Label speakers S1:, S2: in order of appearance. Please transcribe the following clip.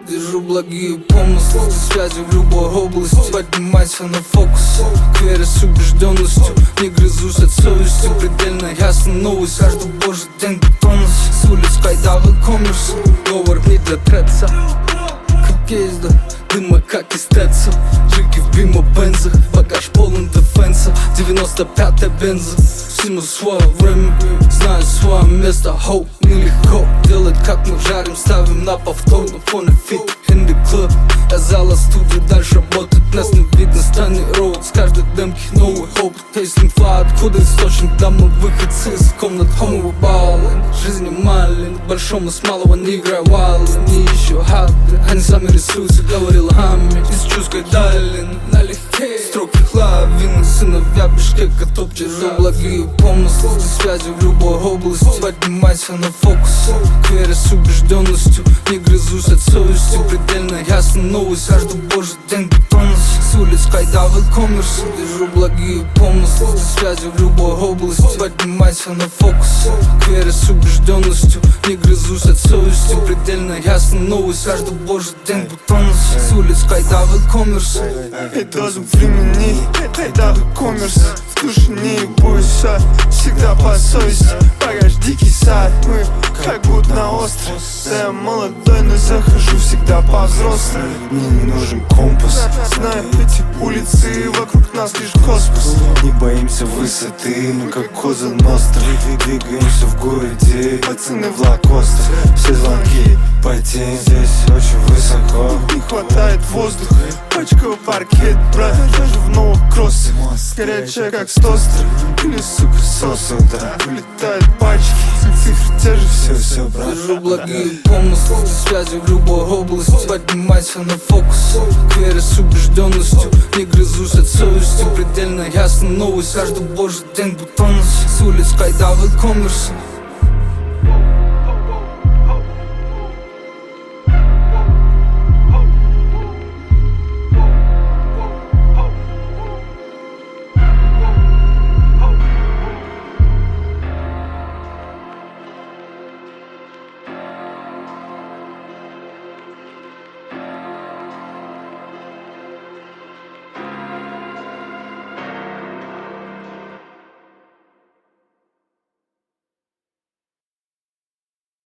S1: Держу благие помыслы, связи в любой области. Поднимайся на фокус, к вере с убежденностью. Не грызусь от совести, предельно ясна новость. Каждый божий день готовность. С улиц кайдавы коммерс, говор не для треца. Как есть, да, дыма как из теца. Джики в бимо-бензах, багаж полон дефенса. 95-я бенза, всему свое время. Знаю свое место, хоу, нелегко делать, как мы жарим, ставим на повтор. На фоне фит, in the club. Я зала студия, дальше работает, нас не видно, станет роуд. С каждой демки новый опыт, тейстинг фла. Откуда источник, да мы выходцы из комнат. Homo balling, жизнь малин, большому с малого не играй вайлы. Не ищу хаты, они сами рисуются, говорил Хами. Из чувской долины, налегке строки лавины, сыновья Бишкека топчет. Держу благие помыслы, связи в любой области. Поднимайся на фокус, к вере с убежденностью. Не грызусь от совести, предельно ясна новость. Каждый божий день готовность. С улиц кайдавы коммерс. Держу благие помыслы, связи в любой области. Поднимайся на фокус, к вере с убежденностью. Не грызусь от совести, предельно ясна новость. Каждый божий день готовность. С улиц кайдавы коммерс.
S2: И дозу времени, кайдавы коммерс. В душе не бойся, всегда по совести. Багаж дикий сад, мы как будто на острове. Да я молодой, но захожу всегда по-взрослому. Мне не нужен компас, знаю эти улицы, вокруг нас лишь космос. Не боимся высоты, мы как Коза Ностра. Двигаемся в городе, пацаны в лакостах. Все звонки по тень, здесь очень высоко. Не хватает воздуха, пачка паркет, брат, даже в новых кроссах. Горячая как с тостера, или сука соса, да. Улетают пачки, цифры те же, все, брат.
S1: Держу благие помыслы, связи в любой области. Поднимайся на фокус, к вере с убежденностью. Не грызусь от совести, предельно ясна новость. Каждый божий день готовность. С улиц кайдавы коммерс.